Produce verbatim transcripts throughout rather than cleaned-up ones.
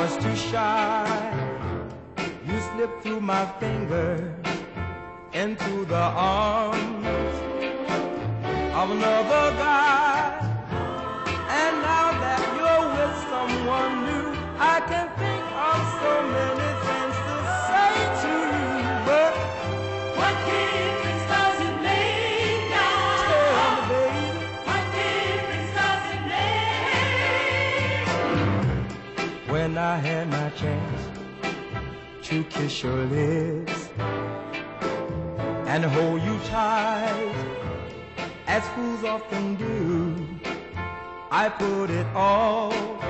was too shy, you slipped through my fingers into the arms of another guy. And now that you're with someone new, I can think of so many things to say to you. But what difference does it make now? tell me, baby, What difference does it make? when I had my chance to kiss your lips and hold you tight, as fools often do, I put it all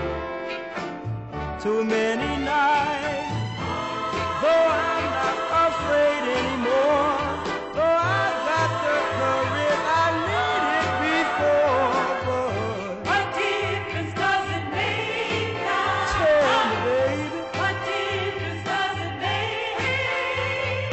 too many nights. Though I'm not afraid anymore, though I got the courage I needed before. But What difference does it make now? tell me, baby, What difference does it make?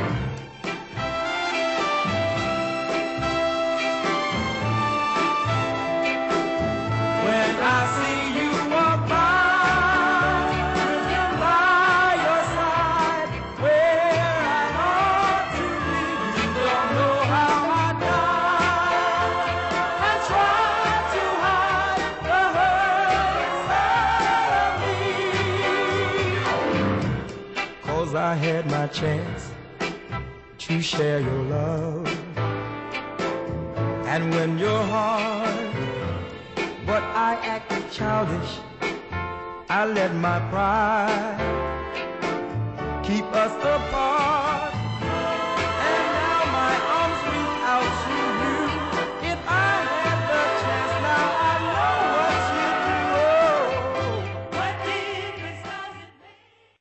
when I see you walk by, by your side, where I ought to be, you don't know how I die. I try to hide the hurt inside of me, 'cause I had my chance to share your love, and when your heart, but I acted childish, I let my pride keep us apart.